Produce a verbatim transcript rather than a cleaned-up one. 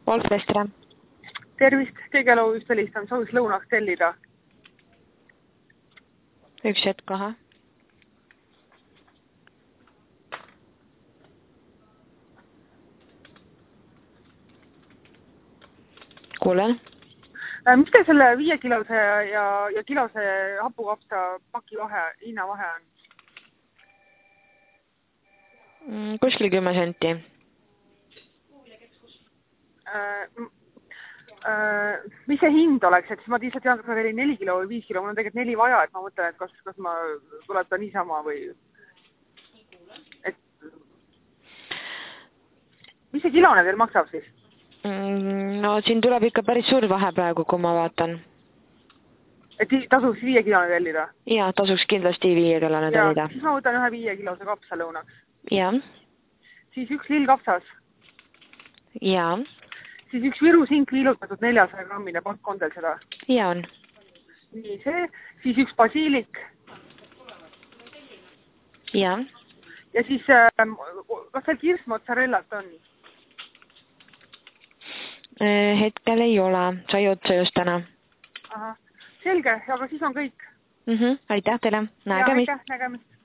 Wolf Vestra. Tervist, Tegelu just helistan, sooviks lõunaks tellida. Üks hetk, aha. Kuulen. Mis te selle viie kilose ja, ja kilose hapukapsa paki vahe, hinna vahe on? Mm, kuskil kümme senti. Äh, äh, mis see hind oleks, et siis ma lihtsalt tean, kas ma veel neli kilo või viis kilo, mul on tegelikult neli vaja, et ma mõtlen, et kas, kas ma tuleb ta niisama või... Et... Mis see kilone veel maksab siis? Mm, no siin tuleb ikka päris suur vahe praegu, kui ma vaatan. Et tasuks viie kilone tellida? Jaa, tasuks kindlasti viie kilone tellida. Ja, siis ma võtan ühe viie kilose kapsa lõunaks. Jaa. Siis üks lillkapsas. Jaa. Siis üks Viru sink viilutatud neljasaja grammine pakk on teil seda? Jaa on. Nii see, siis üks basiilik. Jaa. Ja siis, äh, kas teil kirss mozzarellat on? Hetkel ei ole, sai otsa just täna. Aha, selge, aga siis on kõik. Mm-hmm. Aitäh teile, nägemist. Ja, aitäh, nägemist.